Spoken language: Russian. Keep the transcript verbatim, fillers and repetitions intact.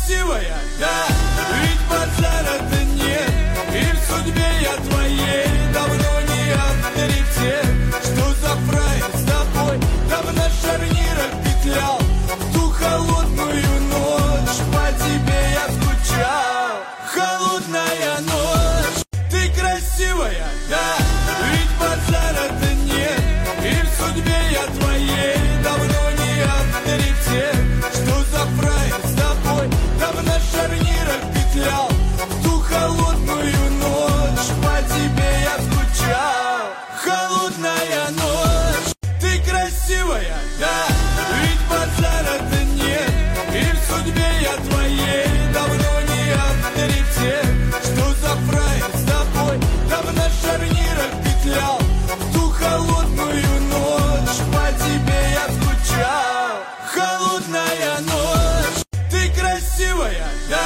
красивая, да, ведь базара-то нет. И в судьбе я твоей давно не авторитет. Что за фраер с тобой там на шарнирах петлял? В ту холодную ночь по тебе я скучал. Холодная ночь, ты красивая, да, ведь базара-то нет. И в судьбе я твоей давно не авторитет. Что за фраер с тобой там на шарнирах петлял? В ту холодную ночь по тебе я скучал. Холодная ночь, ты красивая, да, ведь базара-то нет. И в судьбе я твоей давно не авторитет. Что за фраер с тобой там на шарнирах петлял? В ту холодную ночь по тебе я скучал. Холодная ночь, ты красивая, да,